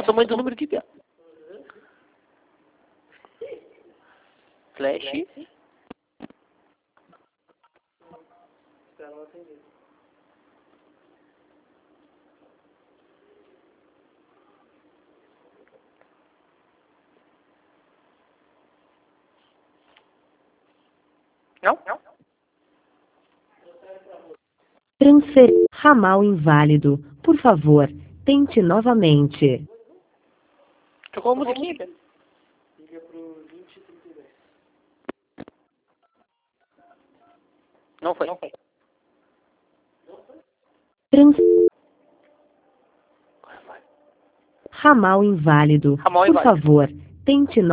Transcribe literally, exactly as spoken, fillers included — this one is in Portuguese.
tamanho do número aqui, Pia. Flash. Não? Não. Transfer ramal inválido. Por favor, tente novamente. Tocou a musiquinha, Pia. Liga pro vinte e trinta e dez. Não foi. Não foi. Trans... Ramal inválido. Ramal Por inválido. favor, tente